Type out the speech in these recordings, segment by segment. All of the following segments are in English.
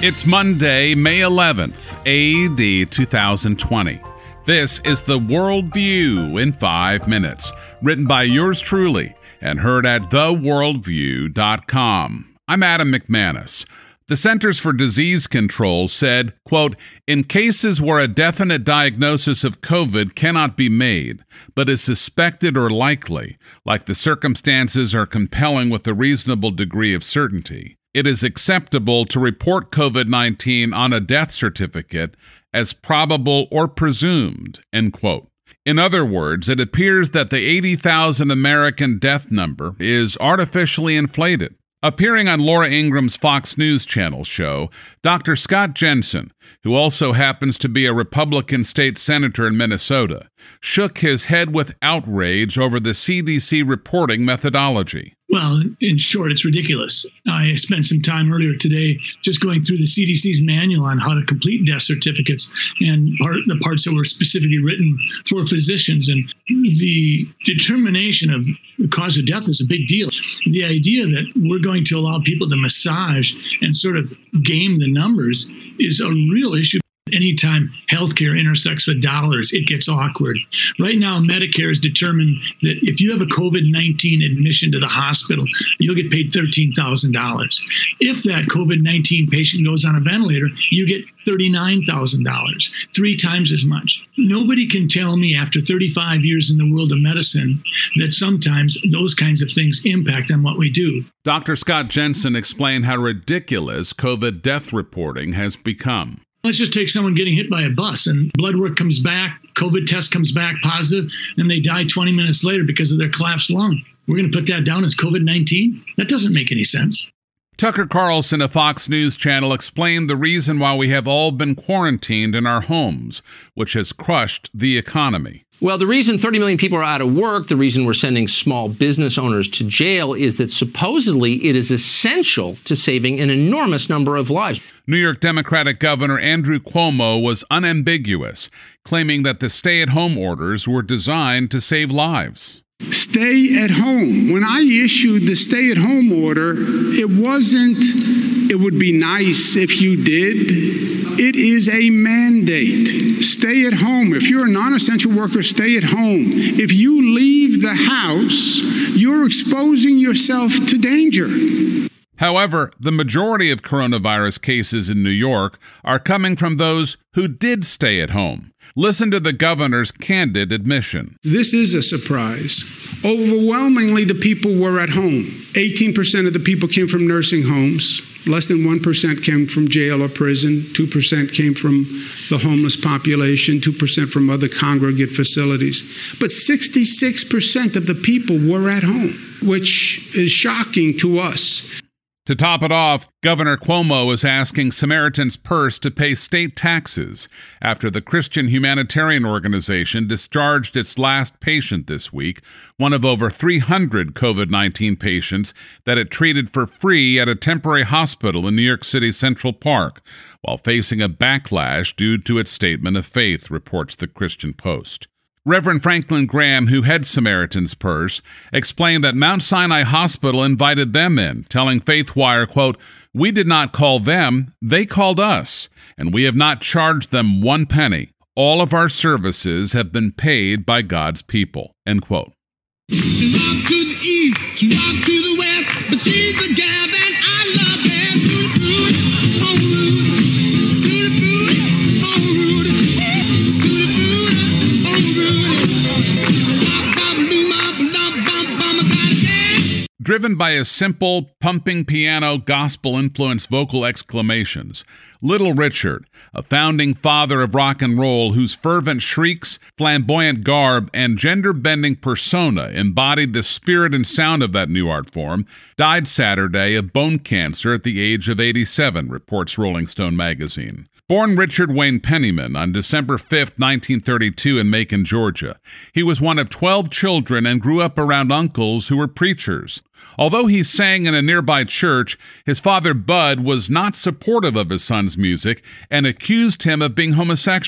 It's Monday, May 11th, AD 2020. This is the Worldview in 5 minutes, written by yours truly and heard at theworldview.com. I'm Adam McManus. The Centers for Disease Control said, quote, in cases where a definite diagnosis of COVID cannot be made, but is suspected or likely, like the circumstances are compelling with a reasonable degree of certainty, it is acceptable to report COVID-19 on a death certificate as probable or presumed, end quote. In other words, it appears that the 80,000 American death number is artificially inflated. Appearing on Laura Ingraham's Fox News Channel show, Dr. Scott Jensen, who also happens to be a Republican state senator in Minnesota, shook his head with outrage over the CDC reporting methodology. Well, in short, it's ridiculous. I spent some time earlier today just going through the CDC's manual on how to complete death certificates and the parts that were specifically written for physicians. And the determination of the cause of death is a big deal. The idea that we're going to allow people to massage and sort of game the numbers is a real issue. Anytime healthcare intersects with dollars, it gets awkward. Right now, Medicare has determined that if you have a COVID-19 admission to the hospital, you'll get paid $13,000. If that COVID-19 patient goes on a ventilator, you get $39,000, 3 times as much. Nobody can tell me after 35 years in the world of medicine that sometimes those kinds of things impact on what we do. Dr. Scott Jensen explained how ridiculous COVID death reporting has become. Let's just take someone getting hit by a bus and blood work comes back, COVID test comes back positive, and they die 20 minutes later because of their collapsed lung. We're going to put that down as COVID-19? That doesn't make any sense. Tucker Carlson of Fox News Channel explained the reason why we have all been quarantined in our homes, which has crushed the economy. Well, the reason 30 million people are out of work, the reason we're sending small business owners to jail is that supposedly it is essential to saving an enormous number of lives. New York Democratic Governor Andrew Cuomo was unambiguous, claiming that the stay-at-home orders were designed to save lives. Stay at home. When I issued the stay-at-home order, it wasn't, it would be nice if you did. It is a mandate. Stay at home. If you're a non-essential worker, stay at home. If you leave the house, you're exposing yourself to danger. However, the majority of coronavirus cases in New York are coming from those who did stay at home. Listen to the governor's candid admission. This is a surprise. Overwhelmingly, the people were at home. 18% of the people came from nursing homes. Less than 1% came from jail or prison. 2% came from the homeless population. 2% from other congregate facilities. But 66% of the people were at home, which is shocking to us. To top it off, Governor Cuomo is asking Samaritan's Purse to pay state taxes after the Christian humanitarian organization discharged its last patient this week, one of over 300 COVID-19 patients that it treated for free at a temporary hospital in New York City's Central Park, while facing a backlash due to its statement of faith, reports the Christian Post. Reverend Franklin Graham, who heads Samaritan's Purse, explained that Mount Sinai Hospital invited them in, telling FaithWire, quote, we did not call them, they called us, and we have not charged them 1 penny. All of our services have been paid by God's people, end quote. She walked to the east, she walked to the west, but she's the gal that I love best. Oh, Rudy, to the booty, oh, Rudy, to the booty, oh, Rudy. Driven by his simple, pumping piano, gospel-influenced vocal exclamations, Little Richard, a founding father of rock and roll whose fervent shrieks, flamboyant garb, and gender-bending persona embodied the spirit and sound of that new art form, died Saturday of bone cancer at the age of 87, reports Rolling Stone magazine. Born Richard Wayne Penniman on December 5, 1932 in Macon, Georgia, he was one of 12 children and grew up around uncles who were preachers. Although he sang in a nearby church, his father Bud was not supportive of his son's music and accused him of being homosexual.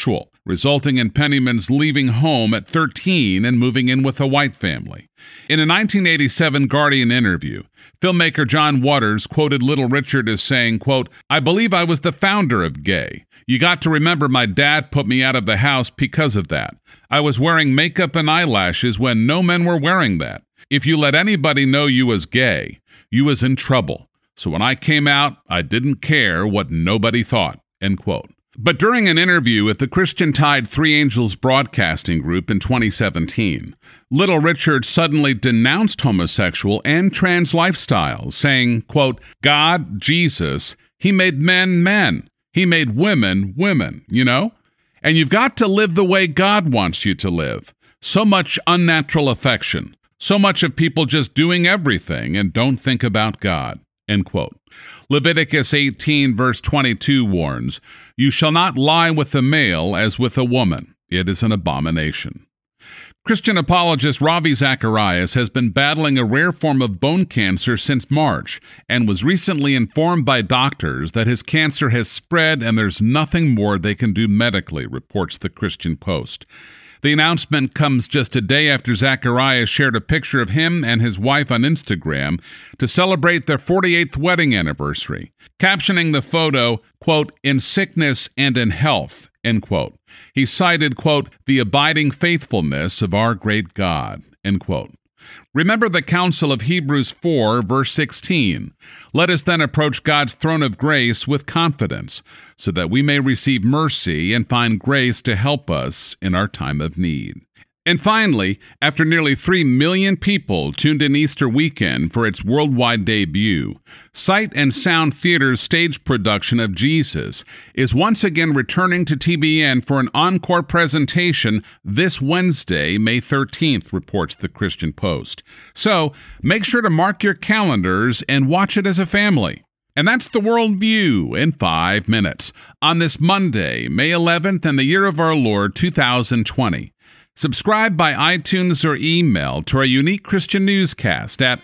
resulting in Penniman's leaving home at 13 and moving in with a white family. In a 1987 Guardian interview, filmmaker John Waters quoted Little Richard as saying, quote, "I believe I was the founder of gay. You got to remember my dad put me out of the house because of that. I was wearing makeup and eyelashes when no men were wearing that. If you let anybody know you was gay, you was in trouble. So when I came out, I didn't care what nobody thought," end quote. But during an interview with the Christian Tide Three Angels Broadcasting Group in 2017, Little Richard suddenly denounced homosexual and trans lifestyles, saying, quote, "God, Jesus, he made men men. He made women women, you know? And you've got to live the way God wants you to live. So much unnatural affection. So much of people just doing everything and don't think about God," end quote. Leviticus 18 verse 22 warns, "You shall not lie with a male as with a woman. It is an abomination." Christian apologist Ravi Zacharias has been battling a rare form of bone cancer since March and was recently informed by doctors that his cancer has spread and there's nothing more they can do medically, reports the Christian Post. The announcement comes just a day after Zacharias shared a picture of him and his wife on Instagram to celebrate their 48th wedding anniversary, captioning the photo, quote, "in sickness and in health," end quote. He cited, quote, "the abiding faithfulness of our great God," end quote. Remember the counsel of Hebrews 4, verse 16. "Let us then approach God's throne of grace with confidence, so that we may receive mercy and find grace to help us in our time of need." And finally, after nearly 3 million people tuned in Easter weekend for its worldwide debut, Sight and Sound Theater's stage production of Jesus is once again returning to TBN for an encore presentation this Wednesday, May 13th, reports the Christian Post. So make sure to mark your calendars and watch it as a family. And that's the World View in 5 minutes on this Monday, May 11th, in the year of our Lord 2020. Subscribe by iTunes or email to our unique Christian newscast at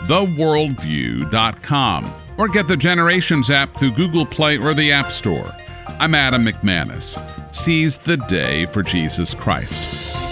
theworldview.com or get the Generations app through Google Play or the App Store. I'm Adam McManus. Seize the day for Jesus Christ.